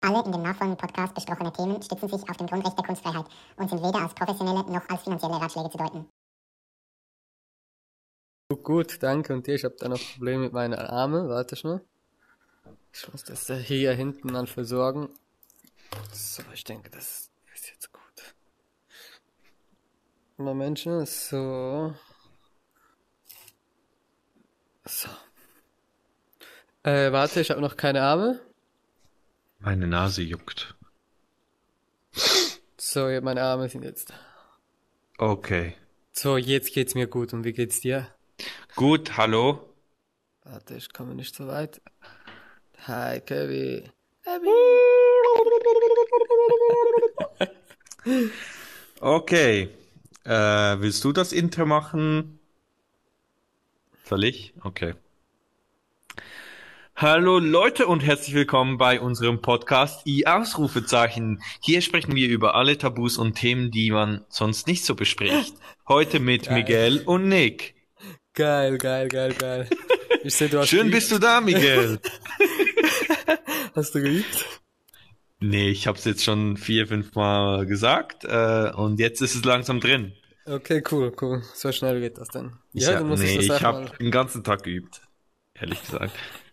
Alle in dem nachfolgenden Podcast besprochene Themen stützen sich auf dem Grundrecht der Kunstfreiheit und sind weder als professionelle noch als finanzielle Ratschläge zu deuten. Gut, danke. Und dir? Ich habe da noch Probleme mit meinen Armen. Warte schon. Ich muss das hier hinten mal versorgen. So, ich denke, das ist jetzt gut. Moment schon. So. Warte, ich habe noch keine Arme. Meine Nase juckt. So, ja, meine Arme sind jetzt. Okay. So, jetzt geht's mir gut. Und wie geht's dir? Gut, hallo. Warte, ich komme nicht so weit. Hi, Kevin. Okay. Willst du das Intro machen? Soll ich? Okay. Hallo Leute und herzlich willkommen bei unserem Podcast I-Ausrufezeichen. Hier sprechen wir über alle Tabus und Themen, die man sonst nicht so bespricht. Heute mit Geil. Miguel und Nick. Geil. Ich sehe, du hast Schön geübt. bist du da, Miguel. Hast du geübt? Nee, ich hab's jetzt schon 4-5 Mal gesagt und jetzt ist es langsam drin. Okay, cool. So schnell geht das dann. Ich Ja, du musst ich das habe einfach den ganzen Tag geübt, ehrlich gesagt.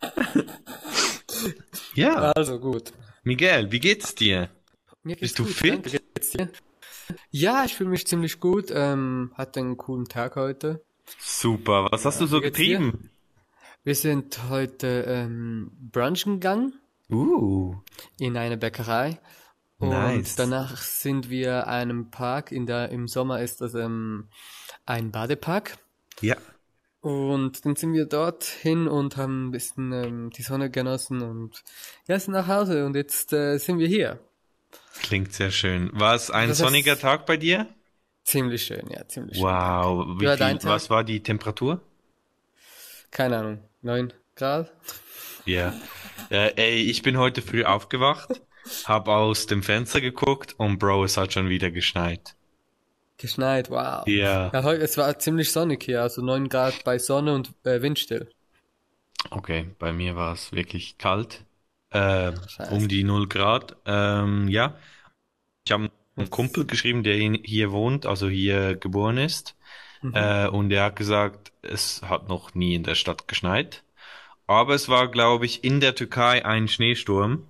Ja, Also gut. Miguel, wie geht's dir? Mir geht's Bist du gut, fit? danke. Wie geht's dir? Ja, ich fühle mich ziemlich gut. Hatte einen coolen Tag heute. Super, was hast du so wie geht's dir? getrieben? Wir sind heute brunchen gegangen in eine Bäckerei. Und Nice. danach sind wir einem Park. Im Sommer ist das ein Badepark. Ja, Und dann sind wir dorthin und haben ein bisschen die Sonne genossen und ja, sind nach Hause und jetzt sind wir hier. klingt sehr schön. War es ein Das heißt- sonniger Tag bei dir? Ziemlich schön, ja, ziemlich schön. Wow, Wie war dein Tag? was war die Temperatur? Keine Ahnung, 9 Grad? Ja. Ey, ich bin heute früh aufgewacht, hab aus dem Fenster geguckt und Bro, es hat schon wieder geschneit. Geschneit, wow. Ja. Ja, heute, es war ziemlich sonnig hier, also 9 Grad bei Sonne und windstill. Okay, bei mir war es wirklich kalt. Scheiße. Um die 0 Grad. Ja. Ich habe einen Kumpel geschrieben, der hier wohnt, also hier geboren ist. Und er hat gesagt, es hat noch nie in der Stadt geschneit. Aber es war, glaube ich, in der Türkei ein Schneesturm.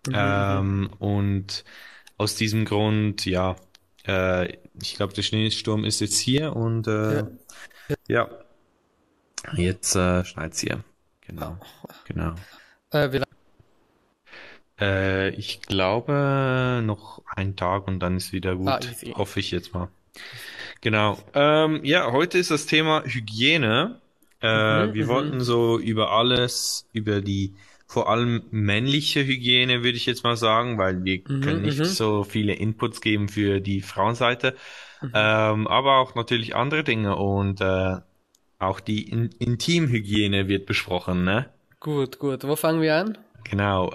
Und aus diesem Grund, ja, ich glaube, der Schneesturm ist jetzt hier und ja, jetzt schneit's hier. Genau. Wie Ich glaube noch einen Tag und dann ist wieder gut. easy. Hoffe ich jetzt mal. Genau. Ja, heute ist das Thema Hygiene. Wir wollten so über alles, über die vor allem männliche Hygiene, würde ich jetzt mal sagen, weil wir können nicht so viele Inputs geben für die Frauenseite. Aber auch natürlich andere Dinge und auch die Intimhygiene wird besprochen, ne? Gut. Wo fangen wir an? Genau.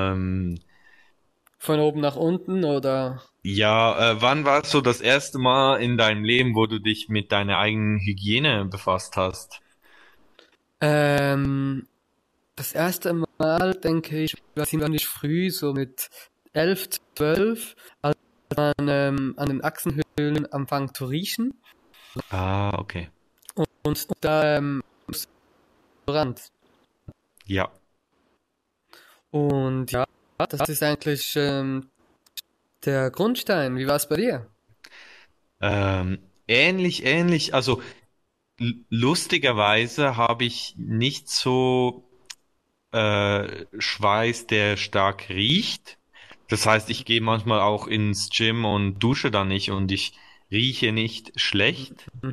Von oben nach unten oder? Ja, wann war es so das erste Mal in deinem Leben, wo du dich mit deiner eigenen Hygiene befasst hast? Das erste Mal, denke ich, war ziemlich früh, so mit 11, 12, als man an den Achsenhöhlen anfängt zu riechen Ah, okay. und da Brand. Ja. Und ja, das ist eigentlich der Grundstein. Wie war es bei dir? Ähnlich. Also lustigerweise habe ich nicht so Schweiß, der stark riecht. Das heißt, ich gehe manchmal auch ins Gym und dusche da nicht und ich rieche nicht schlecht.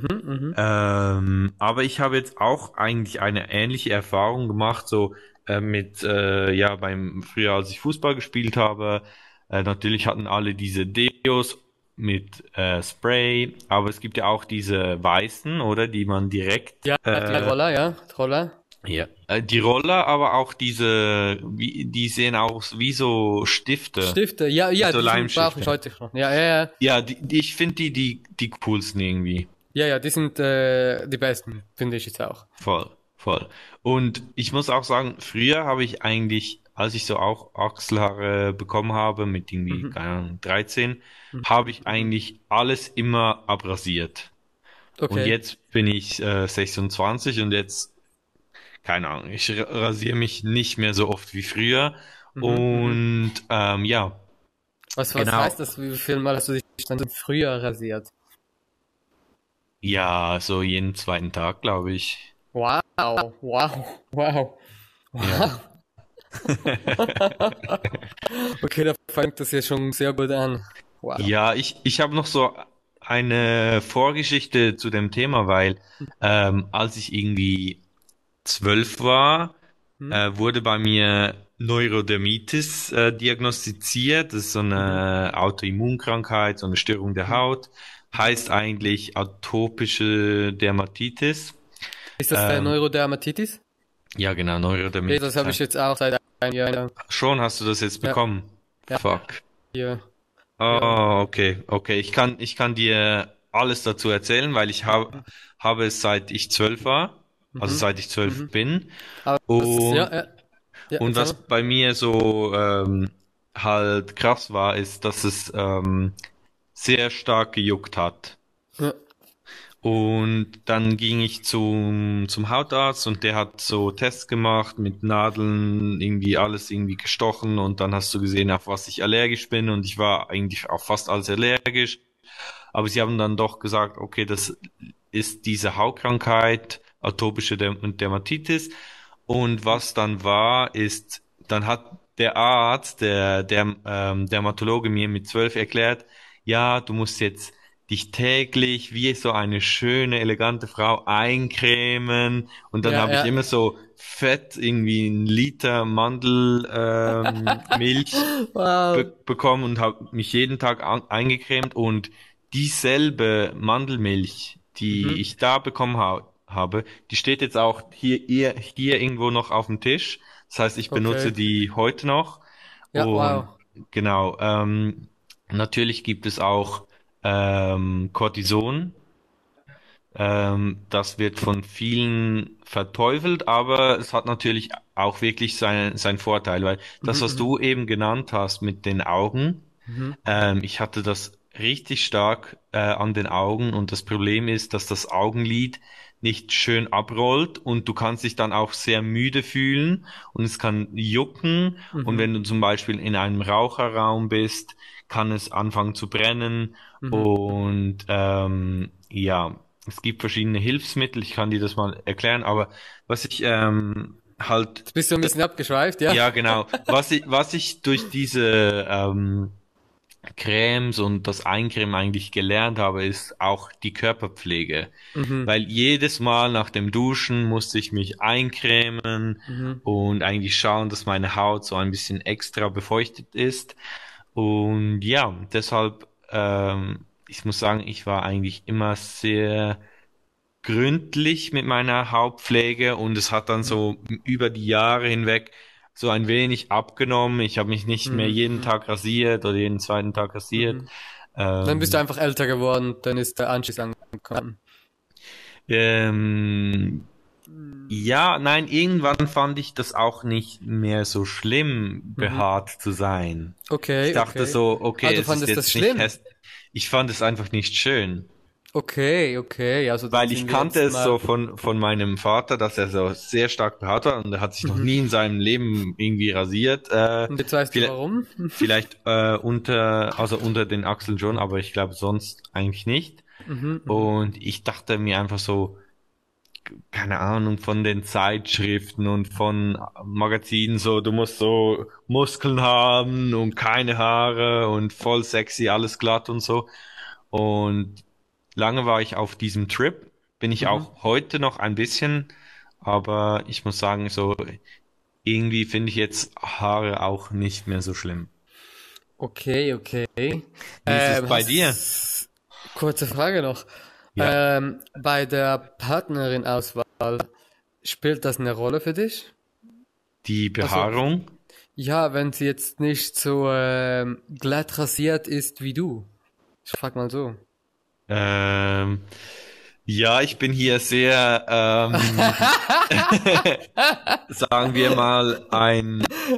Aber ich habe jetzt auch eigentlich eine ähnliche Erfahrung gemacht, so ja, früher als ich Fußball gespielt habe, natürlich hatten alle diese Deos mit Spray, aber es gibt ja auch diese weißen, oder, die man direkt Ja, die Roller, ja, Roller. ja, die Roller, aber auch die sehen aus wie so Stifte. Stifte, ja, So die brauche Leimstifte. ich heute schon. Ja. Ja, ich finde die coolsten irgendwie. Ja, die sind die besten, finde ich jetzt auch. Voll. Und ich muss auch sagen, früher habe ich eigentlich als ich so auch Achselhaare bekommen habe, mit irgendwie, keine Ahnung, 13, habe ich eigentlich alles immer abrasiert. Und Okay. jetzt bin ich 26 und jetzt, keine Ahnung, ich rasiere mich nicht mehr so oft wie früher. Mhm, mhm. Und ja, Was genau. heißt das? Wie viel Mal hast du dich dann so früher rasiert? Ja, so jeden zweiten Tag, glaube ich. Wow, wow, wow, Ja. wow. Okay, da fängt das ja schon sehr gut an. Wow. Ja, ich habe noch so eine Vorgeschichte zu dem Thema, weil als ich irgendwie 12 war, Hm? wurde bei mir Neurodermitis diagnostiziert. Das ist so Mhm. eine Autoimmunkrankheit, so eine Störung der Mhm. Haut. Heißt eigentlich atopische Dermatitis. Ist das der Ähm, Neurodermatitis? ja, genau, Okay, das Neurodermitis habe ich heißt. jetzt auch seit einem Jahr. Ja, Schon hast du das jetzt ja, bekommen? ja, Fuck. hier, ja. Oh, okay, okay. Ich kann dir alles dazu erzählen, weil habe es seit ich 12 war, also Mhm. seit ich 12 Mhm. bin. Aber das, ja, Und, ja, ja, und erzähl was mal. bei mir so halt krass war, ist, dass es sehr stark gejuckt hat. Ja. Und dann ging ich zum Hautarzt und der hat so Tests gemacht mit Nadeln, irgendwie alles irgendwie gestochen und dann hast du gesehen, auf was ich allergisch bin und ich war eigentlich auf fast alles allergisch. Aber sie haben dann doch gesagt, okay, das ist diese Hautkrankheit, atopische Dermatitis. Und was dann war, ist, dann hat der Arzt, der Dermatologe mir mit 12 erklärt, ja, du musst jetzt dich täglich wie so eine schöne, elegante Frau eincremen. Und dann Ja, habe ich ja. immer so Fett, irgendwie 1 Liter Mandelmilch Wow. bekommen und habe mich jeden Tag eingecremt und dieselbe Mandelmilch, die Mhm. ich da bekommen habe, die steht jetzt auch hier irgendwo noch auf dem Tisch. Das heißt, ich benutze Okay. die heute noch Ja, und wow. genau, natürlich gibt es auch Cortison. Das wird von vielen verteufelt, aber es hat natürlich auch wirklich sein Vorteil, weil das, Mhm, was mhm, du eben genannt hast mit den Augen, mhm, ich hatte das richtig stark an den Augen und das Problem ist, dass das Augenlid nicht schön abrollt und du kannst dich dann auch sehr müde fühlen und es kann jucken und mhm, wenn du zum Beispiel in einem Raucherraum bist, kann es anfangen zu brennen mhm. und ja, es gibt verschiedene Hilfsmittel, ich kann dir das mal erklären, aber was ich halt Jetzt bist du ein bisschen abgeschweift, ja? ja, genau. Was ich durch diese Cremes und das Eincremen eigentlich gelernt habe, ist auch die Körperpflege. Mhm, Weil jedes Mal nach dem Duschen musste ich mich eincremen mhm. und eigentlich schauen, dass meine Haut so ein bisschen extra befeuchtet ist. Und ja, deshalb, ich muss sagen, ich war eigentlich immer sehr gründlich mit meiner Hautpflege und es hat dann so über die Jahre hinweg so ein wenig abgenommen. Ich habe mich nicht mehr Mhm, jeden mhm, Tag rasiert oder jeden zweiten Tag rasiert. mhm. Dann bist du Ähm, einfach älter geworden, dann ist der Anschluss angekommen. ähm, ja, nein, irgendwann fand ich das auch nicht mehr so schlimm, Mhm. behaart zu sein. Ich Okay, dachte okay. so, Ah, okay, du es ist fandest das jetzt nicht schlimm? hässlich. Ich fand es einfach nicht schön. Okay, okay. Also dann Weil ich sind wir kannte jetzt es mal. so von meinem Vater, dass er so sehr stark behaart war und er hat sich noch Mhm. nie in seinem Leben irgendwie rasiert. Und jetzt weißt du Vielleicht, warum? vielleicht also unter den Achseln schon, aber ich glaube sonst eigentlich nicht. Mhm, mhm, Und ich dachte mir einfach so, keine Ahnung, von den Zeitschriften und von Magazinen so, du musst so Muskeln haben und keine Haare und voll sexy, alles glatt und so. Und lange war ich auf diesem Trip, bin ich mhm. auch heute noch ein bisschen, aber ich muss sagen, so irgendwie finde ich jetzt Haare auch nicht mehr so schlimm. Okay, okay. Wie ist es bei dir? Kurze Frage noch. Ja, Bei der Partnerin-Auswahl spielt das eine Rolle für dich? die Also, Behaarung. ja, wenn sie jetzt nicht so glatt rasiert ist wie du. Ich frag mal so. Ähm, ja, ich bin hier sehr, sagen wir mal, ein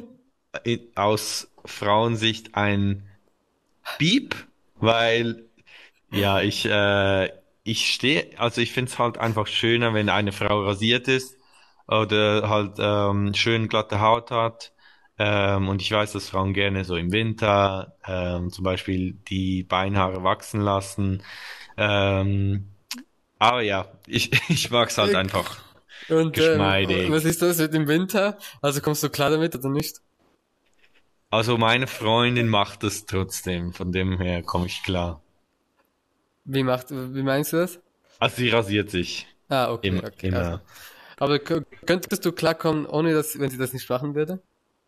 aus Frauensicht ein Beep, weil ja, ich stehe, also ich finde es halt einfach schöner, wenn eine Frau rasiert ist oder halt schön glatte Haut hat. Und ich weiß, dass Frauen gerne so im Winter zum Beispiel die Beinhaare wachsen lassen. Ähm, aber ja, ich mag's halt einfach Und was geschmeidig. ist das mit dem Winter? Also kommst du klar damit oder nicht? Also meine Freundin macht es trotzdem, von dem her komme ich klar. Wie meinst du das? Also sie rasiert sich Ah, okay, immer, okay. Also, immer. aber könntest du klarkommen, ohne dass, wenn sie das nicht machen würde?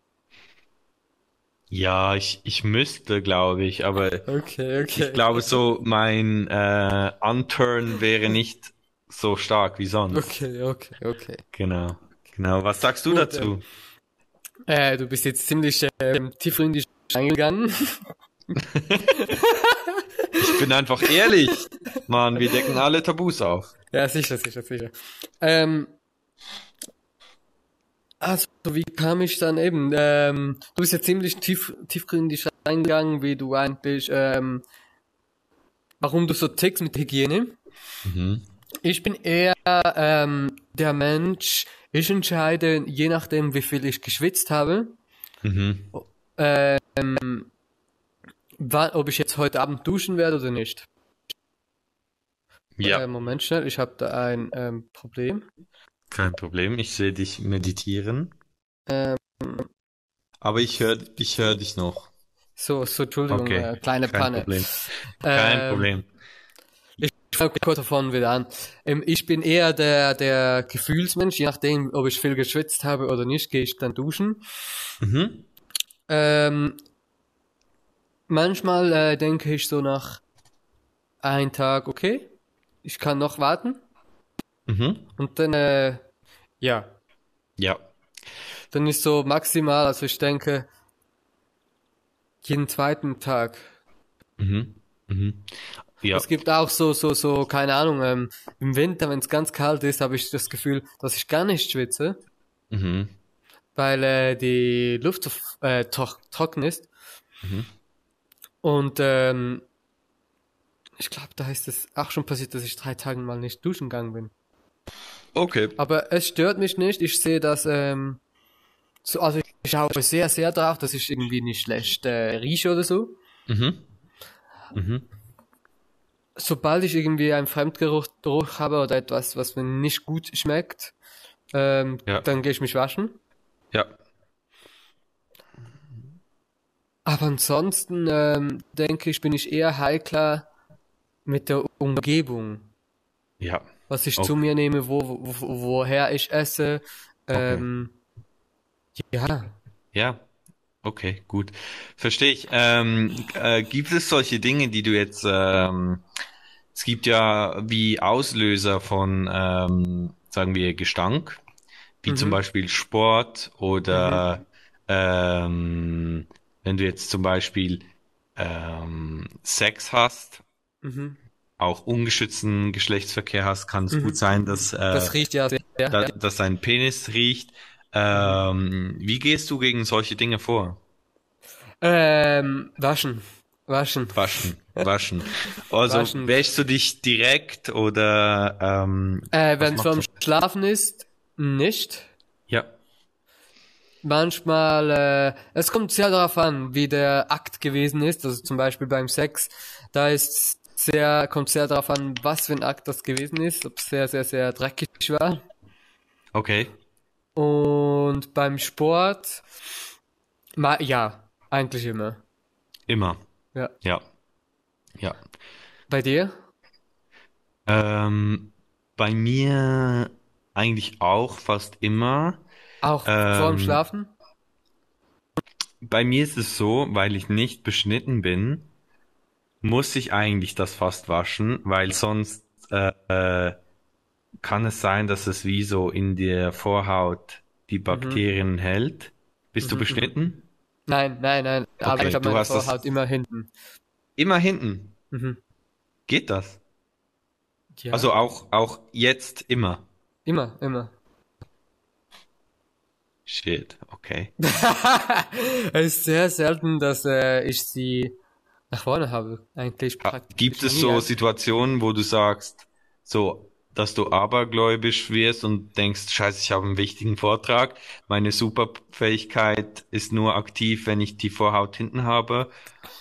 Ja, ich müsste, glaube ich, aber Okay, ich okay. glaube so, mein Unturn wäre nicht so stark wie sonst. Okay, okay, okay. Genau, genau. Was sagst du Gut, dazu? du bist jetzt ziemlich tiefgründig eingegangen. Ich bin einfach ehrlich. Mann, wir decken alle Tabus auf. Ja, sicher, sicher, sicher. Ähm, also, wie kam ich dann eben? Du bist ja ziemlich tiefgründig eingegangen, wie du eigentlich, warum du so tickst mit Hygiene. Mhm. Ich bin eher der Mensch, ich entscheide, je nachdem, wie viel ich geschwitzt habe, Mhm. ob ich jetzt heute Abend duschen werde oder nicht. Ja, Moment schnell, ich habe da ein Problem. kein Problem. Ich sehe dich meditieren. Ähm, Aber ich hör dich noch. Entschuldigung, Okay, kleine kein Panne. Problem. Kein Ähm, Problem. ich fange kurz davon wieder an. Ich bin eher der Gefühlsmensch, je nachdem, ob ich viel geschwitzt habe oder nicht, gehe ich dann duschen. Mhm. Ähm, manchmal denke ich so nach einem Tag, okay, ich kann noch warten. Mhm. Und dann, ja, Ja. dann ist so maximal, also ich denke, jeden zweiten Tag. Mhm. Mhm. Ja. Es gibt auch so, keine Ahnung, im Winter, wenn es ganz kalt ist, habe ich das Gefühl, dass ich gar nicht schwitze, Mhm. weil die Luft so, trocken ist. Mhm. Und ich glaube, da ist es auch schon passiert, dass ich 3 Tage mal nicht duschen gegangen bin. Okay. Aber es stört mich nicht. Ich sehe das, also ich schaue sehr, sehr drauf, dass ich irgendwie nicht schlecht rieche oder so. Mhm. Mhm. Sobald ich irgendwie einen Fremdgeruch habe oder etwas, was mir nicht gut schmeckt, Ja. dann gehe ich mich waschen. Ja. Aber ansonsten denke ich, bin ich eher heikler mit der Umgebung, Ja. was ich zu Okay. mir nehme, woher ich esse. Okay. Ähm, ja, Ja. Okay, gut. Verstehe ich. Gibt es solche Dinge, die du jetzt, es gibt ja wie Auslöser von, sagen wir, Gestank, wie zum mhm, Beispiel Sport mhm, oder ähm, wenn du jetzt zum Beispiel Sex hast, mhm, auch ungeschützten Geschlechtsverkehr hast, kann es gut mhm. sein, dass, Das riecht ja sehr, ja. dass dein Penis riecht. Mhm. Wie gehst du gegen solche Dinge vor? Waschen, waschen, Waschen, waschen. Also waschen. wäschst du dich direkt oder was Wenn es machst vorm du? Schlafen ist, nicht. Ja. Manchmal, es kommt sehr darauf an, wie der Akt gewesen ist. Also zum Beispiel beim Sex, kommt sehr darauf an, was für ein Akt das gewesen ist, ob es sehr, sehr, sehr dreckig war. Okay. Und beim Sport, ja, eigentlich immer. Immer. Ja. Ja. Ja. Bei dir? Ähm, bei mir eigentlich auch fast immer. Auch vorm Ähm, Schlafen? bei mir ist es so, weil ich nicht beschnitten bin, muss ich eigentlich das fast waschen, weil sonst kann es sein, dass es wie so in der Vorhaut die Mhm, Bakterien hält. Bist du mhm, mhm. beschnitten? Nein, nein, nein. Aber ich Okay, habe du meine hast das Vorhaut immer hinten. immer hinten. Mhm. Geht das? Also Ja, auch jetzt immer. immer, immer. Shit, okay. Es ist sehr selten, dass ich sie nach vorne habe. Eigentlich praktisch Gibt es nie. so Situationen, wo du sagst, so, dass du abergläubisch wirst und denkst, Scheiße, ich habe einen wichtigen Vortrag, meine Superfähigkeit ist nur aktiv, wenn ich die Vorhaut hinten habe?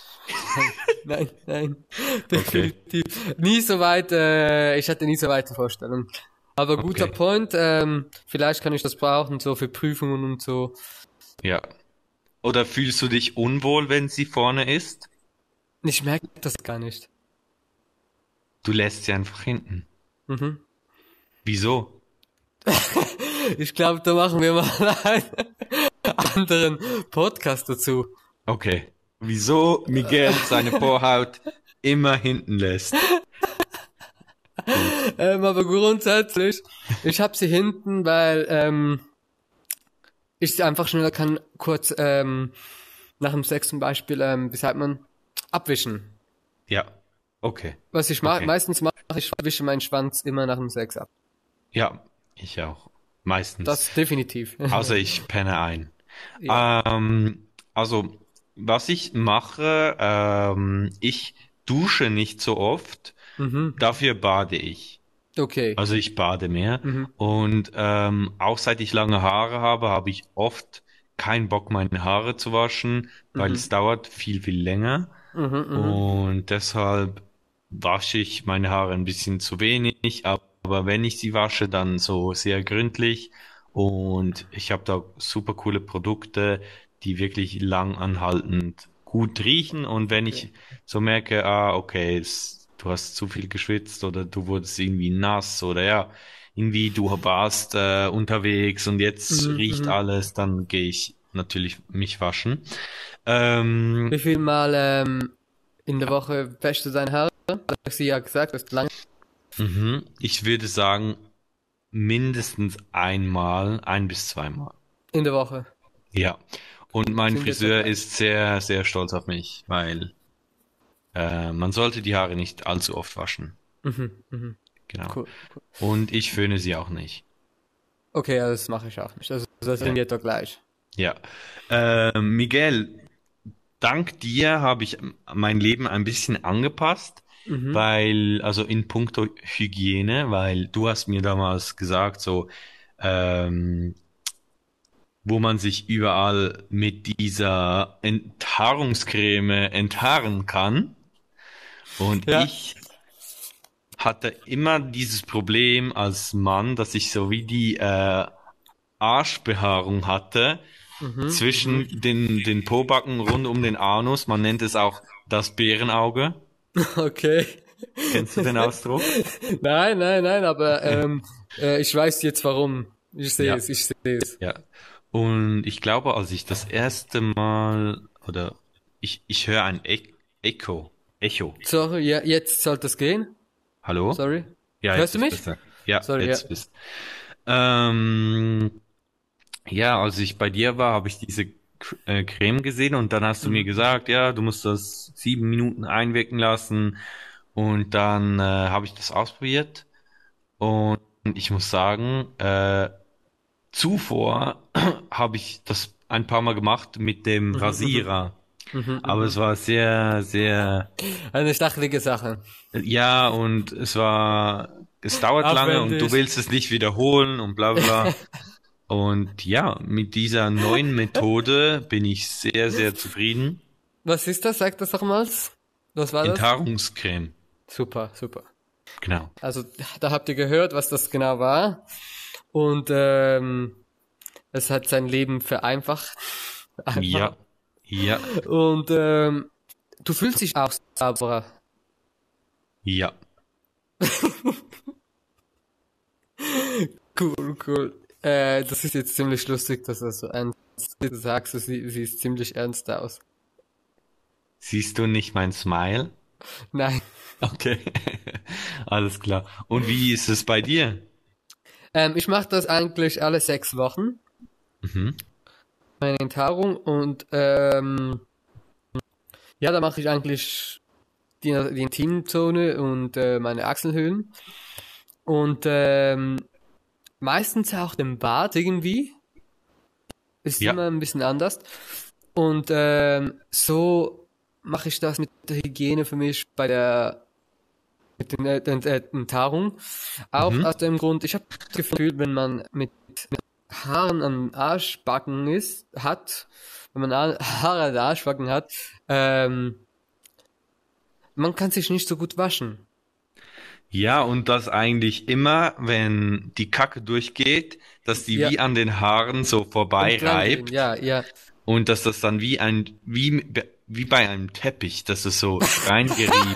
Nein, Okay. definitiv. Nie so weit, ich hatte nie so weite Vorstellungen. Aber guter Okay. Point, vielleicht kann ich das brauchen, so für Prüfungen und so. Ja. Oder fühlst du dich unwohl, wenn sie vorne ist? Ich merke das gar nicht. Du lässt sie einfach hinten. Mhm. Wieso? Ich glaube, da machen wir mal einen anderen Podcast dazu. Okay. Wieso Miguel seine Vorhaut immer hinten lässt? Gut. Aber grundsätzlich, ich habe sie hinten, weil ich sie einfach schneller kann, kurz nach dem Sex zum Beispiel, wie sagt man, abwischen. Ja. Okay. Was ich Okay. meistens mache, ich wische meinen Schwanz immer nach dem Sex ab. Ja, ich auch. Meistens. Das definitiv. Außer ich penne ein. Ja. Also, was ich mache, ich dusche nicht so oft, Mhm. dafür bade ich. Okay. Also ich bade mehr. Mhm. Und auch seit ich lange Haare habe, habe ich oft keinen Bock, meine Haare zu waschen, weil es dauert viel, viel länger. Und deshalb wasche ich meine Haare ein bisschen zu wenig, aber wenn ich sie wasche, dann so sehr gründlich. Und ich habe da super coole Produkte, die wirklich lang anhaltend gut riechen. Und wenn ich so merke, okay, du hast zu viel geschwitzt oder du wurdest irgendwie nass oder ja, irgendwie du warst unterwegs und jetzt riecht alles, dann gehe ich natürlich mich waschen. Ähm, Wie viel Mal in der Woche wäschst du deine Haare? Hast du ja gesagt, das ist lang Ich würde sagen, mindestens einmal, 1 bis 2 Mal. in der Woche. Ja. Und mein Sind wir etwa Friseur gleich. ist sehr, sehr stolz auf mich, weil man sollte die Haare nicht allzu oft waschen. Genau. Cool. Und ich föhne sie auch nicht. Okay, ja, das mache ich auch nicht. Also das sind wir etwa gleich. Ja. Miguel, dank dir habe ich mein Leben ein bisschen angepasst, weil, also in puncto Hygiene, weil du hast mir damals gesagt, so, ähm, wo man sich überall mit dieser Enthaarungscreme enthaaren kann. Und Ja. ich hatte immer dieses Problem als Mann, dass ich so wie die Arschbehaarung hatte zwischen den Pobacken rund um den Anus. Man nennt es auch das Bärenauge. Okay. Kennst du den Ausdruck? Nein, aber ich weiß jetzt warum. Ich sehe Ja. es. Ja. Und ich glaube, als ich das erste Mal, oder ich höre ein Echo. Sorry, ja, jetzt sollte es gehen. Hallo? Sorry. Ja, Hörst jetzt du ist mich? besser. Ja, Sorry, jetzt ja. bist. Ja, als ich bei dir war, habe ich diese Creme gesehen und dann hast du mir gesagt, ja, du musst das 7 Minuten einwirken lassen und dann habe ich das ausprobiert und ich muss sagen, zuvor habe ich das ein paar Mal gemacht mit dem Rasierer, aber es war sehr, sehr, Eine stachelige Sache. ja, und es dauert lange und du Aufwendig. willst es nicht wiederholen und bla bla. Und ja, mit dieser neuen Methode bin ich sehr, sehr zufrieden. Was ist das? Sag das nochmals. Was war das? Enthaarungscreme, Super. genau. Also da habt ihr gehört, was das genau war. Und es hat sein Leben vereinfacht. Ja, ja, Und du fühlst dich auch sauberer. ja. Cool. Das ist jetzt ziemlich lustig, dass du so ernst sagst. Du siehst ziemlich ernst aus. Siehst du nicht mein Smile? Nein. Okay, alles klar. Und wie ist es bei dir? Ich mache das eigentlich alle 6 Wochen. Meine Enthaarung. Und ja, da mache ich eigentlich die Intimzone und meine Achselhöhlen. Und meistens auch den Bart irgendwie. Ist Ja. immer ein bisschen anders. Und so mache ich das mit der Hygiene für mich mit den Taarung. Auch aus dem Grund, ich habe das Gefühl, wenn man mit Haaren am Arschbacken wenn man Haare an den Arschbacken hat, man kann sich nicht so gut waschen. Ja, und das eigentlich immer, wenn die Kacke durchgeht, dass die Ja. wie an den Haaren so vorbei Entlang gehen, reibt ja. und dass das dann wie bei einem Teppich, dass es so reingerieben.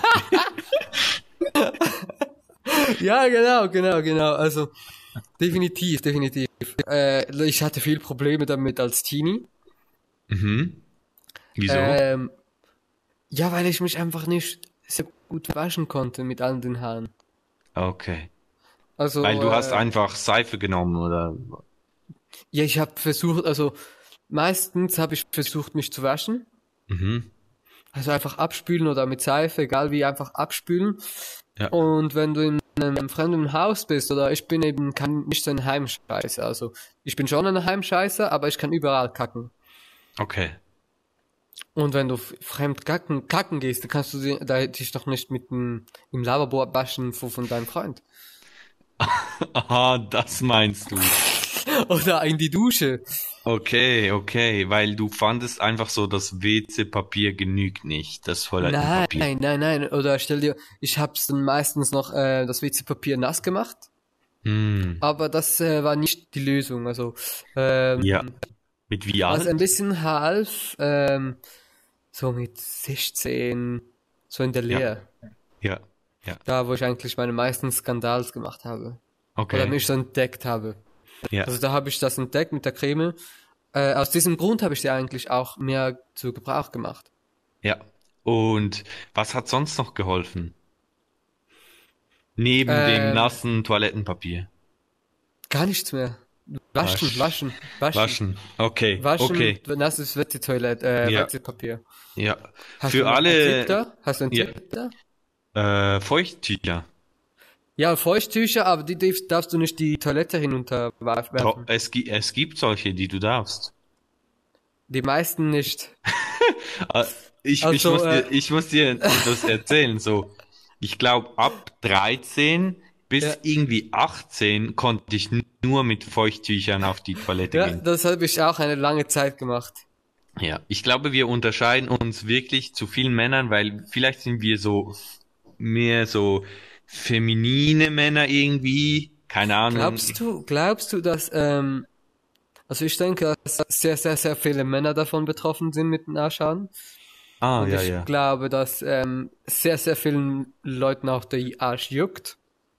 Ja, genau. Also, definitiv. Ich hatte viel Probleme damit als Teenie. Mhm. Wieso? Ja, weil ich mich einfach nicht sehr gut waschen konnte mit all den Haaren. Okay. Also, Weil du hast einfach Seife genommen, oder? ja, ich habe versucht, also meistens habe ich versucht, mich zu waschen. Mhm. Also einfach abspülen oder mit Seife, egal wie, einfach abspülen. Ja. Und wenn du in einem fremden Haus bist, oder ich bin eben nicht so ein Heimscheißer, also ich bin schon ein Heimscheißer, aber ich kann überall kacken. Okay. Und wenn du fremd kacken gehst, dann kannst du dich doch nicht im Lavabo waschen von deinem Freund. Aha, das meinst du. Oder in die Dusche. Okay, weil du fandest einfach so, das WC-Papier genügt nicht, das Toilettenpapier. Nein. Oder stell dir, ich hab's dann meistens noch das WC-Papier nass gemacht, Hm. aber das war nicht die Lösung. Also Ja. Mit wie was ein alt? bisschen half, so mit 16, so in der Lehre. Ja. Da, wo ich eigentlich meine meisten Skandals gemacht habe. Oder Okay. mich so entdeckt habe. Ja. Also da habe ich das entdeckt mit der Creme. Aus diesem Grund habe ich sie eigentlich auch mehr zu Gebrauch gemacht. Ja. Und was hat sonst noch geholfen? Neben dem Ähm, nassen Toilettenpapier. Gar nichts mehr. Waschen. Waschen. Okay. Waschen, nasses WC-Toilette, Ja. WC-Papier. Ja. Hast Für du noch einen Tipp alle da? Hast du einen Ja. Tipp da? Feuchttücher. Ja, Feuchttücher, aber die darfst du nicht die Toilette hinunterwerfen. Es gibt solche, die du darfst. Die meisten nicht. Ich Also, ich muss dir etwas erzählen. So, ich glaube, ab 13 bis Ja. irgendwie 18 konnte ich nur mit Feuchttüchern auf die Toilette Ja, gehen. das habe ich auch eine lange Zeit gemacht. Ja, ich glaube, wir unterscheiden uns wirklich zu vielen Männern, weil vielleicht sind wir so mehr so feminine Männer irgendwie. Keine Ahnung. Glaubst du, dass, also ich denke, dass sehr viele Männer davon betroffen sind mit den Arschhaaren. Und ich glaube, dass sehr vielen Leuten auch der Arsch juckt.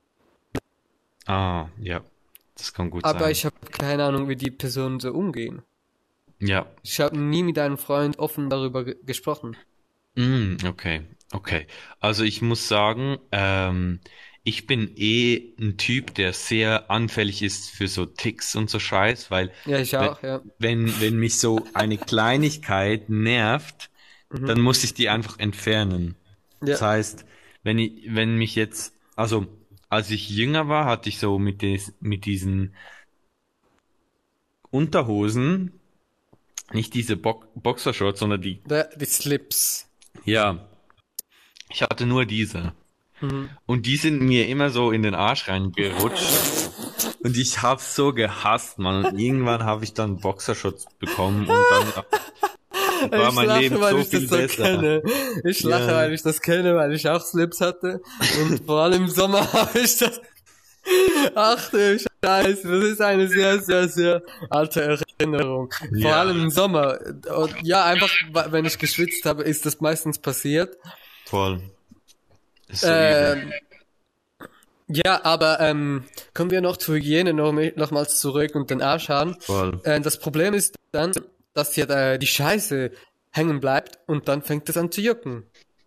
Ah, ja. Das kann gut Aber sein. ich habe keine Ahnung, wie die Personen so umgehen. Ja. Ich habe nie mit einem Freund offen darüber gesprochen. Okay. Also ich muss sagen, ich bin ein Typ, der sehr anfällig ist für so Ticks und so Scheiß, weil Ja, ich wenn, auch, ja. wenn mich so eine Kleinigkeit nervt, dann muss ich die einfach entfernen. Das Ja. heißt, wenn mich jetzt, also als ich jünger war, hatte ich so mit diesen Unterhosen, nicht diese Boxershorts, sondern Die Slips. ja, ich hatte nur diese. Mhm. Und die sind mir immer so in den Arsch reingerutscht. Und ich hab's so gehasst, Mann. Und irgendwann habe ich dann Boxershorts bekommen und dann war mein Leben so viel besser. Kenne. Ich lache, Ja. weil ich das kenne, weil ich auch Slips hatte. Und vor allem im Sommer habe ich das. Ach du Scheiße, das ist eine sehr alte Erinnerung. Vor Ja. allem im Sommer. Und ja, einfach, wenn ich geschwitzt habe, ist das meistens passiert. Voll. Ist so übel. Ja, aber kommen wir noch zur Hygiene nochmals zurück und den Arschhaaren. Voll. Das Problem ist dann, dass hier die Scheiße hängen bleibt und dann fängt es an zu jucken.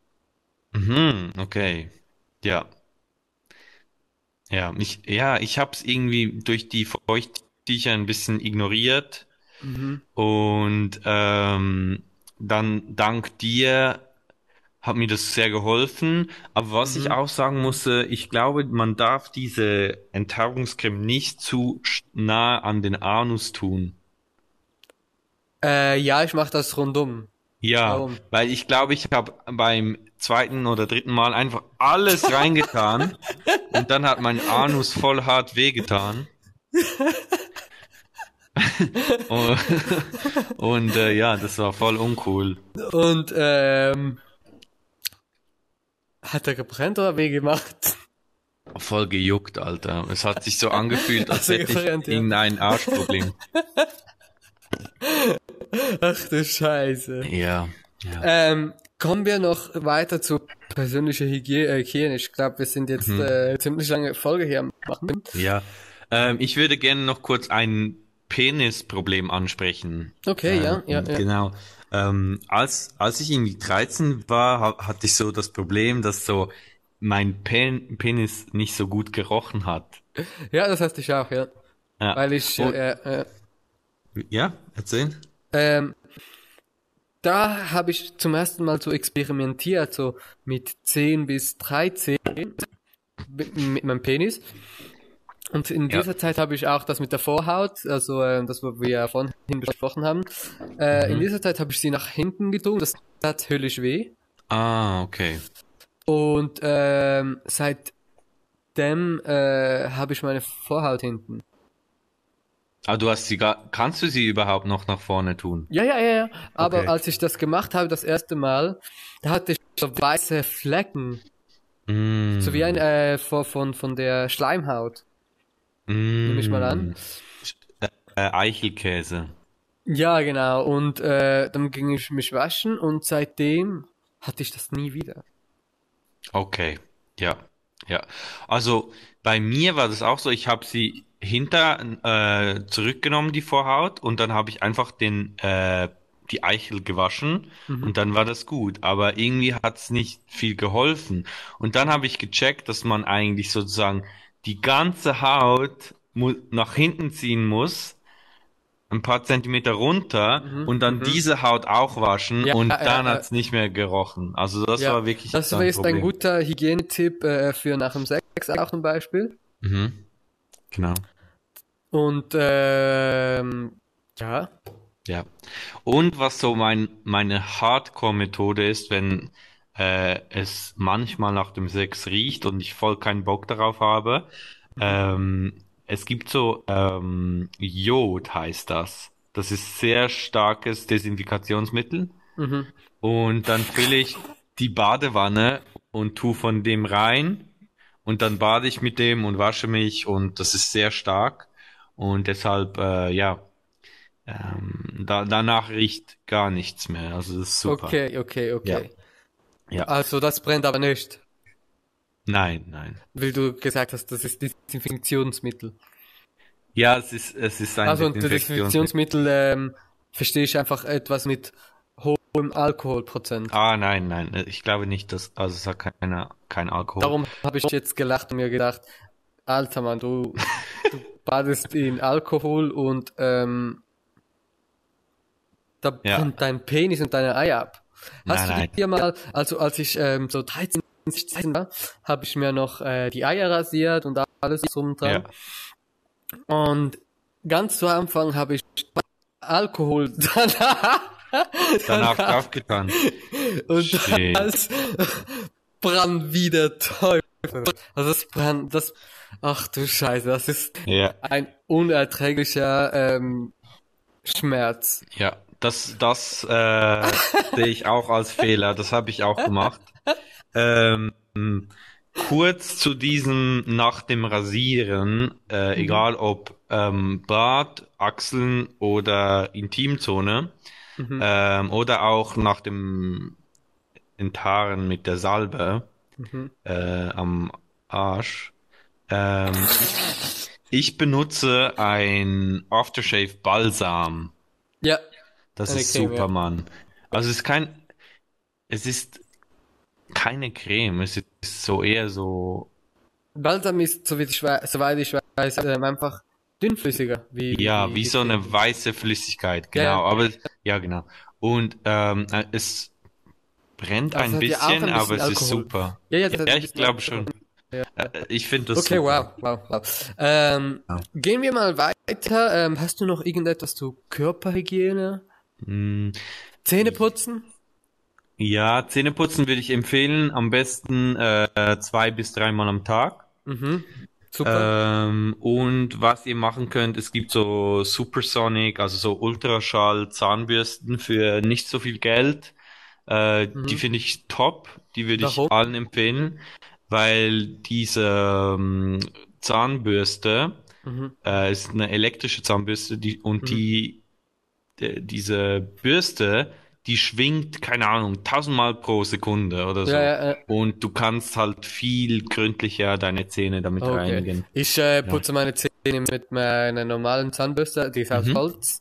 Okay. Ja. Ich hab's irgendwie durch die Feuchttücher ein bisschen ignoriert. Und dann dank dir hat mir das sehr geholfen. Aber was ich auch sagen musste, ich glaube, man darf diese Enthaarungscreme nicht zu nah an den Anus tun. Ja, ich mache das rundum. Ja, Warum? weil ich glaube, ich habe beim zweiten oder dritten Mal einfach alles reingetan und dann hat mein Anus voll hart wehgetan. Und, ja, das war voll uncool. Und hat er gebrannt oder weh gemacht? Voll gejuckt, Alter. Es hat sich so angefühlt, als Also hätte ich gebrannt, ja. irgendein Arschproblem. Ach du Scheiße. Ja, ja. Kommen wir noch weiter zur persönlichen Hygiene. Ich glaube, wir sind jetzt ziemlich lange Folge hier am machen. Ja. Ich würde gerne noch kurz ein Penisproblem ansprechen. Okay, ja. Genau. Als ich irgendwie 13 war, hatte ich so das Problem, dass so mein Penis nicht so gut gerochen hat. Ja, das heißt ich auch, ja. Ja. Weil ich, Ja, erzähl. da habe ich zum ersten Mal so experimentiert, so mit 10 bis 13 mit meinem Penis. Und in dieser Zeit habe ich auch das mit der Vorhaut, also das, was wir ja vorhin besprochen haben, in dieser Zeit habe ich sie nach hinten gedrungen, das tat höllisch weh. Ah, okay. Und seitdem habe ich meine Vorhaut hinten. Aber du hast kannst du sie überhaupt noch nach vorne tun? Ja. Aber Okay. als ich das gemacht habe, das erste Mal, da hatte ich so weiße Flecken, so wie ein von der Schleimhaut. Nehme ich mal an. Eichelkäse. Ja, genau. Und dann ging ich mich waschen und seitdem hatte ich das nie wieder. Okay, ja, ja. Also bei mir war das auch so, ich habe sie zurückgenommen, die Vorhaut, und dann habe ich einfach die Eichel gewaschen und dann war das gut. Aber irgendwie hat's nicht viel geholfen. Und dann habe ich gecheckt, dass man eigentlich sozusagen die ganze Haut nach hinten ziehen muss, ein paar Zentimeter runter und dann diese Haut auch waschen Ja, und dann hat's nicht mehr gerochen. Also das Ja, war wirklich das dann ein ist ein Problem. guter Hygienetipp für nach dem Sex auch zum Beispiel. Mhm. Genau. Und ja, Ja. Und was so meine Hardcore-Methode ist, wenn es manchmal nach dem Sex riecht und ich voll keinen Bock darauf habe, es gibt so Jod heißt das. Das ist sehr starkes Desinfektionsmittel. Und dann fülle ich die Badewanne und tu von dem rein und dann bade ich mit dem und wasche mich und das ist sehr stark und deshalb ja. Danach riecht gar nichts mehr. Also das ist super. okay. Ja. Ja. Also das brennt aber nicht, Nein. weil du gesagt hast, das ist Desinfektionsmittel. Ja, es ist ein Also unter Desinfektionsmittel verstehe ich einfach etwas mit hohem Alkoholprozent. Ah, nein. Ich glaube nicht, also es hat kein Alkohol. Darum habe ich jetzt gelacht und mir gedacht, Alter Mann, du badest in Alkohol und da brennt dein Penis und deine Eier ab. Hast du dir mal, also als ich so 13 war, habe ich mir noch die Eier rasiert und alles drum dran. Ja. Und ganz zu Anfang habe ich Alkohol danach draufgetan. Und das brann wie der Teufel. Also ach du Scheiße, das ist ein unerträglicher Schmerz. Ja, das sehe ich auch als Fehler. Das habe ich auch gemacht. Kurz zu diesem nach dem Rasieren, egal ob Bart, Achseln oder Intimzone, oder auch nach dem Enthaaren mit der Salbe am Arsch. Ich benutze ein Aftershave Balsam. Ja. Das ist Creme, super, Mann. Also es ist keine Creme, es ist so eher so. Balsam ist, soweit ich weiß, einfach dünnflüssiger. Wie so eine weiße Flüssigkeit, genau. Ja. Aber ja, genau. Und es brennt Also ein bisschen, aber es Alkohol. ist super. Ja, ich glaube schon. Ja. Ich finde das okay, super. wow. Gehen wir mal weiter. Hast du noch irgendetwas zu Körperhygiene? Hm, Zähne putzen? ja, Zähneputzen würde ich empfehlen. Am besten 2 bis 3 Mal am Tag. Mhm. Super. Und was ihr machen könnt, es gibt so Supersonic, also so Ultraschall-Zahnbürsten für nicht so viel Geld. Die Mhm. finde ich top, die würde ich Warum? allen empfehlen, weil diese Zahnbürste Mhm. ist eine elektrische Zahnbürste, Mhm. diese Bürste, die schwingt, keine Ahnung, 1000 Mal pro Sekunde oder Ja, so. ja, Und du kannst halt viel gründlicher deine Zähne damit okay. reinigen. Ich Ja. putze meine Zähne mit meiner normalen Zahnbürste, die ist aus Mhm. Holz.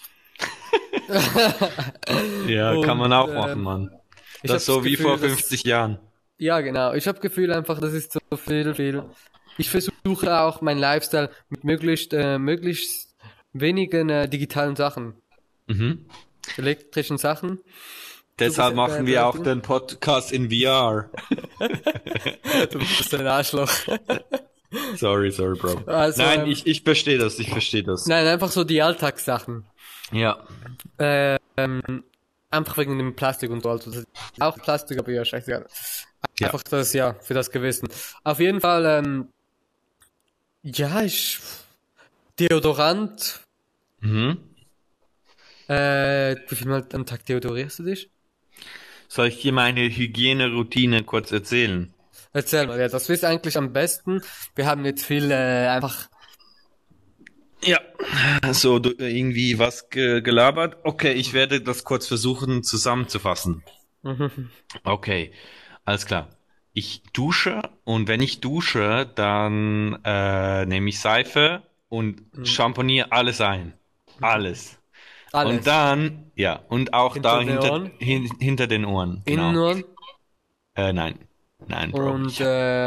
Ja, kann Und man auch machen, Mann. ich Das habe ist das so wie vor Gefühl, dass 50 Jahren. ja, genau. Ich habe Gefühl einfach, das ist so viel. Ich versuche auch meinen Lifestyle mit möglichst wenigen digitalen Sachen, Mhm. elektrischen Sachen zu Deshalb machen wir auch bewältigen. den Podcast in VR. Du bist ein Arschloch. Sorry, Bro. Also, Nein, ich verstehe das, ich verstehe das. nein, einfach so die Alltagssachen. Ja. Einfach wegen dem Plastik und so. Also, das ist auch Plastik, aber ja, scheißegal. Ja. Einfach das, ja, für das Gewissen. Auf jeden Fall, ja, Deodorant, Mhm. wie viel Mal am Tag deodorierst du dich? Soll ich dir meine Hygieneroutine kurz erzählen? Erzähl mal, ja, das ist eigentlich am besten. Wir haben jetzt viel, einfach, Ja, so irgendwie was gelabert. Okay, ich werde das kurz versuchen zusammenzufassen. Okay, alles klar. Ich dusche und wenn ich dusche, dann nehme ich Seife und schamponiere alles ein. Alles. Und alles. dann, ja, und auch Hinter da den Ohren, hinter den Ohren, genau. Innenohren Nein. Nein, Bro. und,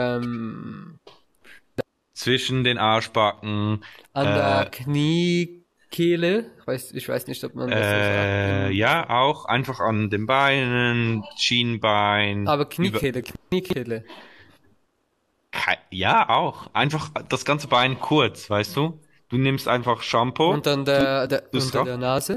Zwischen den Arschbacken, an der äh, Kniekehle. Ich weiß nicht, ob man das so sagt. ja, auch einfach an den Beinen, Schienbein, Aber Kniekehle. Ja, auch. Einfach das ganze Bein kurz, weißt du? Du nimmst einfach Und Shampoo, dann tust unter drauf. der Nase.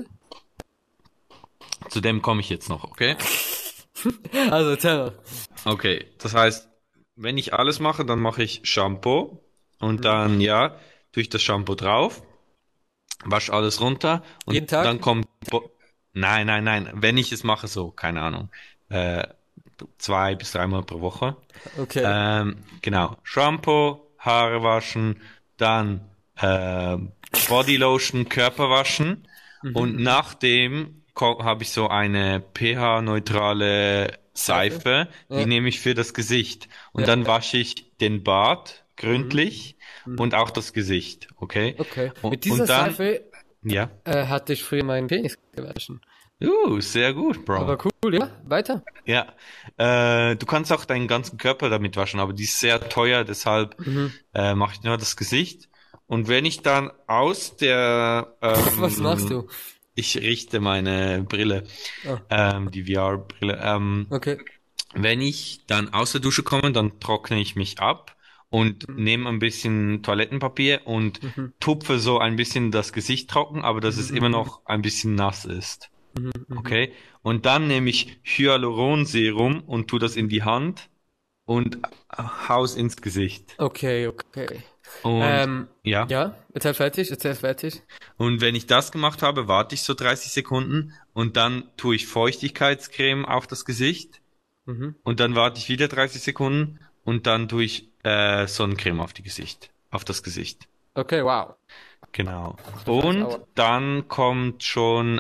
Zu dem komme ich jetzt noch, okay? Also, erzähl mal. Okay, das heißt, wenn ich alles mache, dann mache ich Shampoo und dann, ja, tue ich das Shampoo drauf, wasche alles runter und Jeden Tag? dann kommt, nein, wenn ich es mache, so, keine Ahnung, äh, 2 bis 3 Mal pro Woche. Okay. Genau. Shampoo, Haare waschen, dann Bodylotion, Körper waschen und nachdem habe ich so eine pH-neutrale Seife? Seife, die Ja, nehme ich für das Gesicht und ja. dann wasche ich den Bart Mhm. gründlich Mhm. und auch das Gesicht, okay? Okay. Mit dieser Und dann, Seife ja, hatte ich früher meinen Penis gewaschen. sehr gut, Bro. Aber cool, ja. Weiter. Ja, du kannst auch deinen ganzen Körper damit waschen, aber die ist sehr teuer, deshalb Mhm. mache ich nur das Gesicht. Und wenn ich dann aus der, Was machst du? ich richte meine Brille, Ah, die VR-Brille, okay. wenn ich dann aus der Dusche komme, dann trockne ich mich ab und Mhm. nehme ein bisschen Toilettenpapier und Mhm. tupfe so ein bisschen das Gesicht trocken, aber dass es Mhm. immer Mhm. noch ein bisschen nass ist. Mhm. Mhm. Okay? Und dann nehme ich Hyaluronserum und tu das in die Hand und hau's ins Gesicht. Okay. Und ja, Ja, erzähl fertig. und wenn ich das gemacht habe, warte ich so 30 Sekunden und dann tue ich Feuchtigkeitscreme auf das Gesicht Mhm. und dann warte ich wieder 30 Sekunden und dann tue ich Sonnencreme auf das Gesicht. Okay, wow. Genau. Das heißt Und aber. dann kommt schon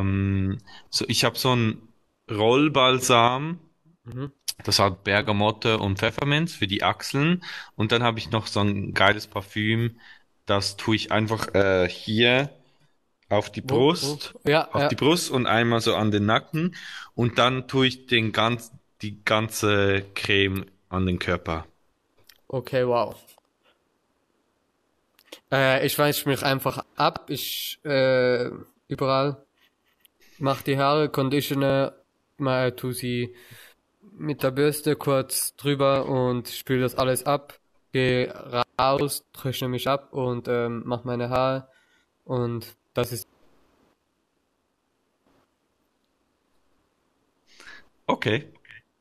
ich habe so einen Rollbalsam. Mhm. Das hat Bergamotte und Pfefferminz für die Achseln. Und dann habe ich noch so ein geiles Parfüm. Das tue ich einfach hier auf die Wo? Brust, Ja, auf die ja. Brust und einmal so an den Nacken. Und dann tue ich die ganze Creme an den Körper. Okay, wow. Ich wasche mich einfach ab. Überall mach die Haare, Conditioner, mal tu sie mit der Bürste kurz drüber und spül das alles ab. Geh raus, trockne mich ab und mach meine Haare. Und das ist Okay.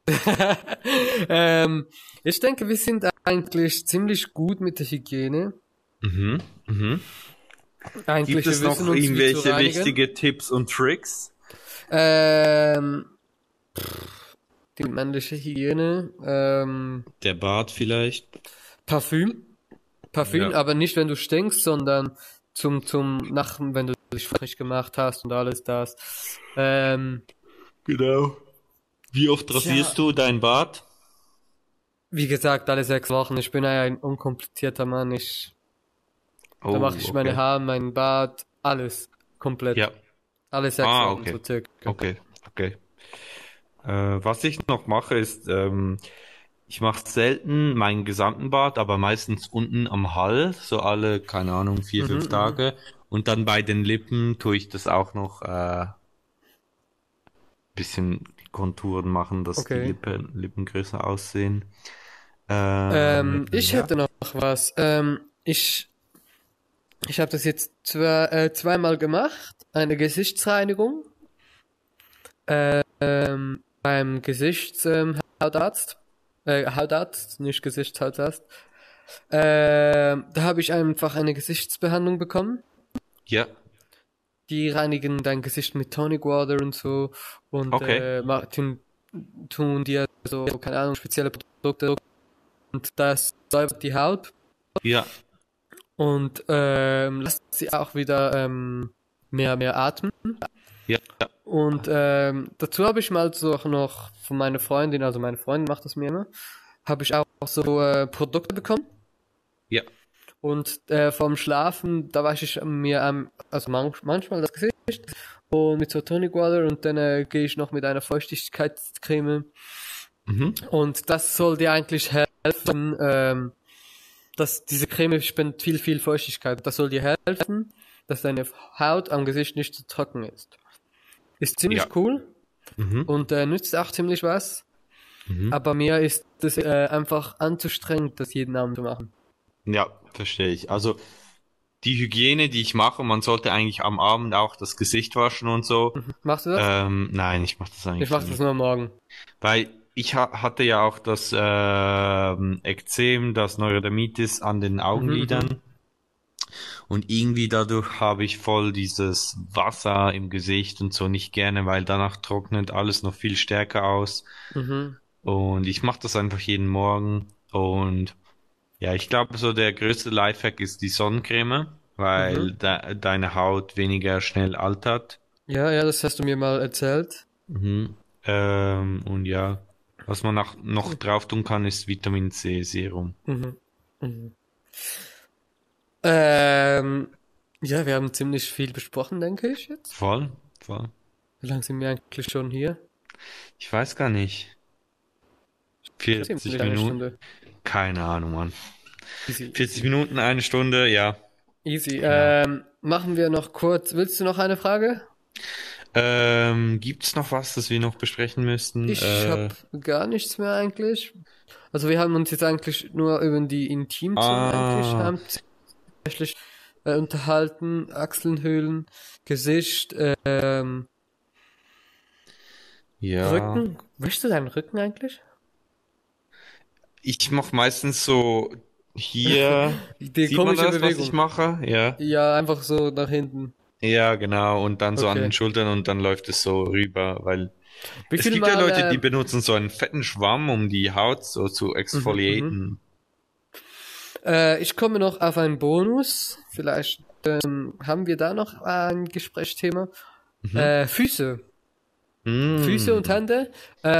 Ich denke, wir sind eigentlich ziemlich gut mit der Hygiene. Mhm. Mhm. Eigentlich, Gibt es wir noch wissen uns wie zu irgendwelche reinigen. wichtige Tipps und Tricks? Ähm, die männliche Hygiene. Der Bart vielleicht? Parfüm. Parfüm, Ja. aber nicht, wenn du stinkst, sondern nach, wenn du dich frisch gemacht hast und alles das. Genau. Wie oft Tja, rasierst du dein Bart? wie gesagt, alle 6 Wochen. Ich bin ja ein unkomplizierter Mann. Da Oh, mache ich meine okay. Haare, mein Bart, alles. Komplett. Ja. Alle sechs Ah, Wochen, okay. so circa. Okay. Okay. Was ich noch mache, ist, ich mache selten meinen gesamten Bart, aber meistens unten am Hals, so alle, keine Ahnung, 4, 5 Mhm. Tage. Und dann bei den Lippen tue ich das auch noch bisschen Konturen machen, dass die Okay. Lippen größer aussehen. Ich Ja. hätte noch was. Ich habe das jetzt zweimal gemacht. Eine Gesichtsreinigung beim Hautarzt. Hautarzt, nicht Gesichtshautarzt. Da habe ich einfach eine Gesichtsbehandlung bekommen. Ja, Die reinigen dein Gesicht mit Tonic Water und so und okay. tun dir so, keine Ahnung, spezielle Produkte und das säubert die Haut Ja, und lässt sie auch wieder mehr atmen. ja, Und dazu habe ich mal so auch noch von meiner Freundin, also meine Freundin macht das mir immer, habe ich auch so Produkte bekommen. ja. Und vorm Schlafen, da wasche ich mir also manchmal das Gesicht und mit so Tonic Water und dann gehe ich noch mit einer Feuchtigkeitscreme. Mhm. Und das soll dir eigentlich helfen, dass diese Creme spendet viel Feuchtigkeit. Das soll dir helfen, dass deine Haut am Gesicht nicht zu trocken ist. Ist Ja. ziemlich cool Mhm. und nützt auch ziemlich was. Mhm. Aber mir ist es einfach anzustrengend, das jeden Abend zu machen. Ja, verstehe ich. Also die Hygiene, die ich mache, man sollte eigentlich am Abend auch das Gesicht waschen und so. Machst du das? Nein, ich mache das Ich eigentlich mache das nie. nur morgen. Weil ich hatte ja auch das Ekzem, das Neurodermitis an den Mhm. Augenlidern. Und irgendwie dadurch habe ich voll dieses Wasser im Gesicht und so nicht gerne, weil danach trocknet alles noch viel stärker aus. Mhm. Und ich mache das einfach jeden Morgen. Und ja, ich glaube, so der größte Lifehack ist die Sonnencreme, weil Mhm. deine Haut weniger schnell altert. Ja, das hast du mir mal erzählt. Mhm. Und ja, was man noch drauf tun kann, ist Vitamin C Serum. Mhm. Mhm. Ähm, ja, wir haben ziemlich viel besprochen, denke ich jetzt. Voll, voll. Wie lange sind wir eigentlich schon hier? Ich weiß gar nicht. 40 Ziemlich eine Minuten? Stunde. Keine Ahnung, Mann. Easy, 40 easy. Minuten, eine Stunde, ja. Easy. Genau. Machen wir noch kurz. Willst du noch eine Frage? Gibt's noch was, das wir noch besprechen müssten? Ich habe gar nichts mehr eigentlich. Also wir haben uns jetzt eigentlich nur über die Intimzonen eigentlich Ah, hauptsächlich unterhalten. Achselhöhlen, Gesicht, ja. Rücken. Wäschst du deinen Rücken eigentlich? Ich mache meistens so hier. Die Sieht man komische das, was ich Bewegung. mache? Ja. Ja, einfach so nach hinten. Ja, genau. Und dann so an den Okay. Schultern und dann läuft es so rüber, weil Wie es viel gibt ja Mal? Leute, die benutzen so einen fetten Schwamm, um die Haut so zu Mhm. exfoliaten. Ich komme noch auf einen Bonus. Vielleicht haben wir da noch ein Gesprächsthema. Mhm. Füße. Füße und Mm. Hände.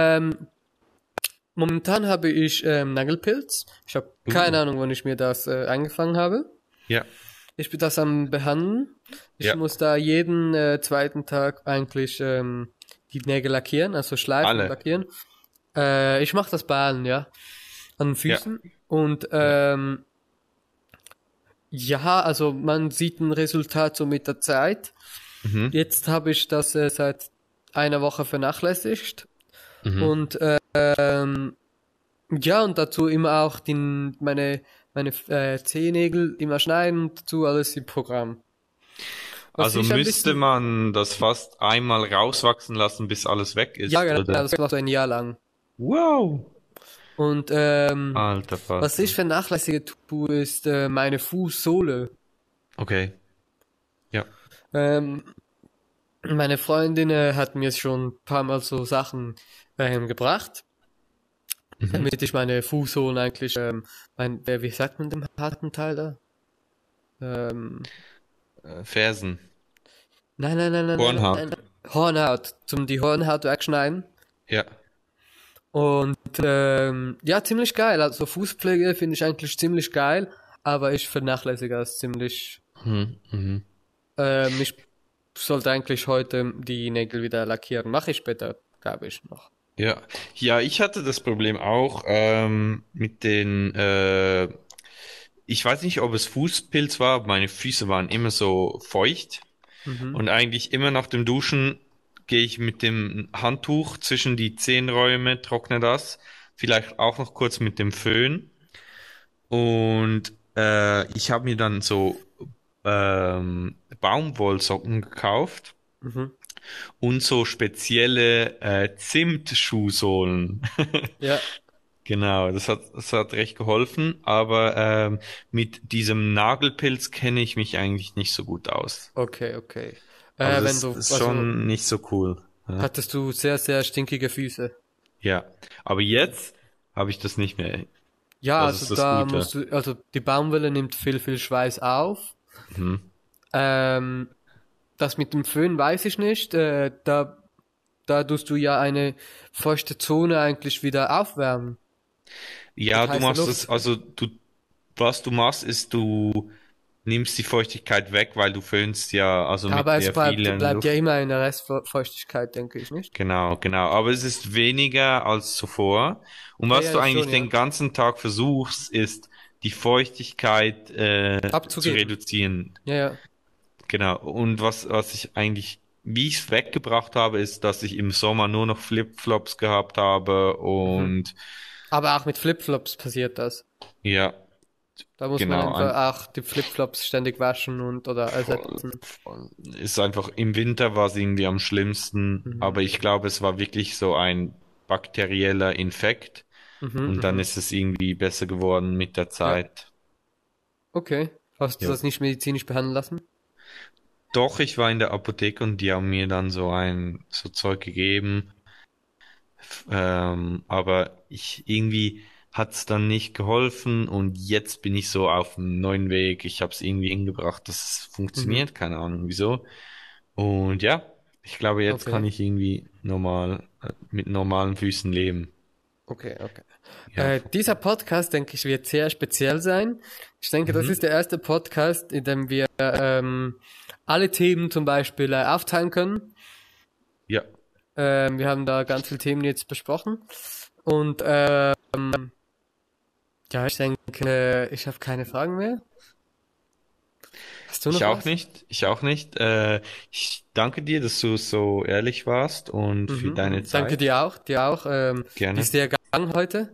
Momentan habe ich Nagelpilz. Ich habe keine Uh. Ahnung, wann ich mir das eingefangen habe. Ja, Ich bin das am Behandeln. Ich ja. muss da jeden zweiten Tag eigentlich die Nägel lackieren, also schleifen und Alle. lackieren. Ich mache das bei allen, ja. An den Ja, Füßen. Und ja. ja, also man sieht ein Resultat so mit der Zeit. Mhm. Jetzt habe ich das seit einer Woche vernachlässigt. Mhm. Und ja, und dazu immer auch meine Zehennägel immer schneiden und dazu alles im Programm. Also müsste man das fast einmal rauswachsen lassen, bis alles weg ist, Ja, genau, oder? das machst du ein Jahr lang. Wow. Und Alter Vater. was ich vernachlässige tue, ist meine Fußsohle. Okay. Ja. Meine Freundin hat mir schon ein paar Mal so Sachen gebracht, damit ich meine Fußsohlen eigentlich, wie sagt man dem harten Teil da? Fersen. Nein. Hornhaut. Hornhaut, zum die Hornhaut wegschneiden. Ja. Und ja, ziemlich geil. Also Fußpflege finde ich eigentlich ziemlich geil, aber ich vernachlässige das ziemlich. Ich sollte eigentlich heute die Nägel wieder lackieren. Mache ich später, glaube ich, noch. Ja. Ja, ich hatte das Problem auch mit den ich weiß nicht, ob es Fußpilz war, aber meine Füße waren immer so feucht. Und eigentlich immer nach dem Duschen gehe ich mit dem Handtuch zwischen die Zehenräume, trockne das. Vielleicht auch noch kurz mit dem Föhn. Und ich habe mir dann so Baumwollsocken gekauft und so spezielle Zimtschuhsohlen. Ja, Genau, das hat recht geholfen, aber mit diesem Nagelpilz kenne ich mich eigentlich nicht so gut aus. okay. Also Wenn das du, ist also schon nicht so cool. Ja, hattest du sehr, sehr stinkige Füße. ja. Aber jetzt habe ich das nicht mehr. Ja, Das also ist das da Gute. musst du, also die Baumwolle nimmt viel, viel Schweiß auf. Das mit dem Föhn weiß ich nicht. Da tust du ja eine feuchte Zone eigentlich wieder aufwärmen. Ja, Mit du heißer machst Luft. das, also was du machst, ist, du nimmst die Feuchtigkeit weg, weil du föhnst ja, also mit Aber es der bleibt vielen ja Luft. immer eine Restfeuchtigkeit, denke ich, nicht? Genau. Aber es ist weniger als zuvor. Und was Ja, du eigentlich schon, ja. den ganzen Tag versuchst, ist, die Feuchtigkeit zu Abzugeben. reduzieren. Ja. Genau. Und was ich eigentlich, wie ich es weggebracht habe, ist, dass ich im Sommer nur noch Flipflops gehabt habe und Aber auch mit Flipflops passiert das. ja, Da muss man genau. einfach auch die Flipflops ständig waschen oder ersetzen. Ist einfach im Winter war es irgendwie am schlimmsten, aber ich glaube, es war wirklich so ein bakterieller Infekt und dann ist es irgendwie besser geworden mit der Ja. Zeit. Okay. Hast du Ja. das nicht medizinisch behandeln lassen? Doch, ich war in der Apotheke und die haben mir dann so Zeug gegeben. Aber irgendwie hat's dann nicht geholfen und jetzt bin ich so auf einem neuen Weg. Ich habe es irgendwie hingebracht, dass es funktioniert, keine Ahnung wieso. Und ja, ich glaube, jetzt Okay. kann ich irgendwie mit normalen Füßen leben. Okay. Ja. Dieser Podcast, denke ich, wird sehr speziell sein. Ich denke, das ist der erste Podcast, in dem wir alle Themen zum Beispiel aufteilen können. Ja. Wir haben da ganz viele Themen jetzt besprochen. Und ja, ich denke, ich habe keine Fragen mehr. Hast du noch Ich auch was? nicht. Ich danke dir, dass du so ehrlich warst und für deine Danke Zeit. dir auch. Wie Gerne. ist dir gegangen heute?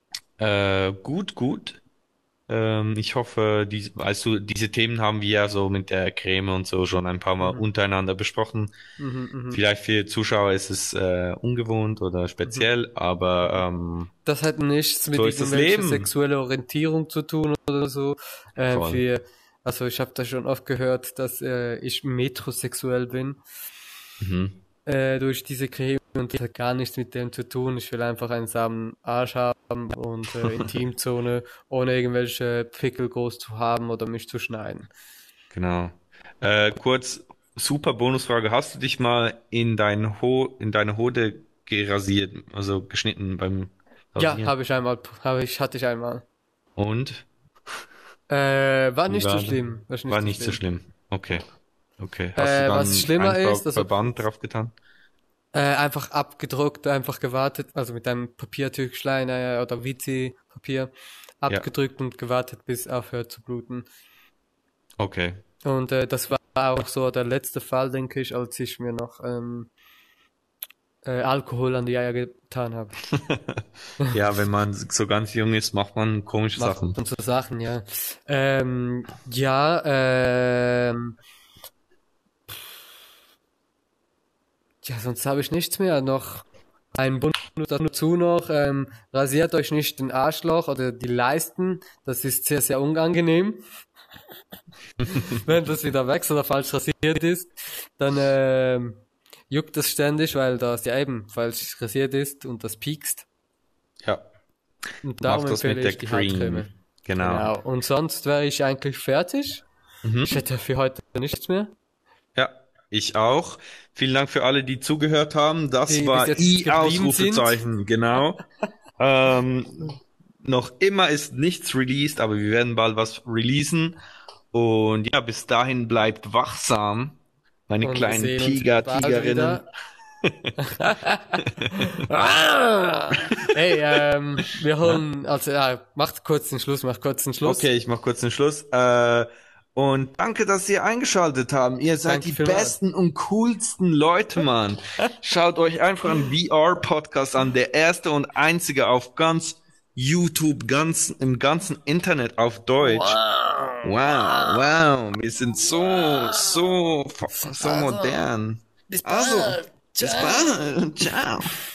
Gut. Ich hoffe, diese Themen haben wir ja so mit der Creme und so schon ein paar Mal untereinander besprochen. Vielleicht für Zuschauer ist es ungewohnt oder speziell, aber Das hat nichts mit so ist das irgendwelcher Leben. sexueller Orientierung zu tun oder so. Voll. Also ich habe da schon oft gehört, dass ich metrosexuell bin durch diese Creme und das hat gar nichts mit dem zu tun. Ich will einfach einen samen Arsch haben und Intimzone, ohne irgendwelche Pickel groß zu haben oder mich zu schneiden. Genau. Kurz, super Bonusfrage. Hast du dich mal in deine Hode gerasiert, also geschnitten beim Ja, Rasieren? hatte ich einmal. Und? War Wie nicht so war schlimm. War nicht so schlimm. Okay. Hast du Was dann schlimmer einen ist, also Verband drauf getan? einfach abgedruckt, einfach gewartet, also mit einem Papiertüchlein oder WC-Papier abgedrückt und gewartet, bis aufhört zu bluten. Okay. Und das war auch so der letzte Fall, denke ich, als ich mir noch Alkohol an die Eier getan habe. Ja, wenn man so ganz jung ist, macht man komische Sachen. Und so Sachen, ja. Ja, sonst habe ich nichts mehr. Noch ein Bund dazu noch, rasiert euch nicht den Arschloch oder die Leisten. Das ist sehr, sehr unangenehm. Wenn das wieder wächst oder falsch rasiert ist, dann juckt das ständig, weil das ja eben falsch rasiert ist und das piekst. Ja. Und darum Mach das empfehle mit der ich die Hautcreme. Genau. Und sonst wäre ich eigentlich fertig. Ich hätte für heute nichts mehr. Ja, ich auch. Vielen Dank für alle, die zugehört haben. Das Die war bis jetzt geblieben I-Ausrufezeichen, genau. Noch immer ist nichts released, aber wir werden bald was releasen. Und ja, bis dahin bleibt wachsam, meine Und wir kleinen sehen uns Tiger, bald Tigerinnen. Hey, wir holen, also ja, mach kurz den Schluss. Okay, ich mach kurz den Schluss. Und danke, dass ihr eingeschaltet habt. Ihr seid Danke die vielmals. besten und coolsten Leute, Mann. Schaut euch einfach einen VR-Podcast an. Der erste und einzige auf ganz YouTube, im ganzen Internet auf Deutsch. Wow. Wir sind so modern. Bis bald. Bis bald. Ciao.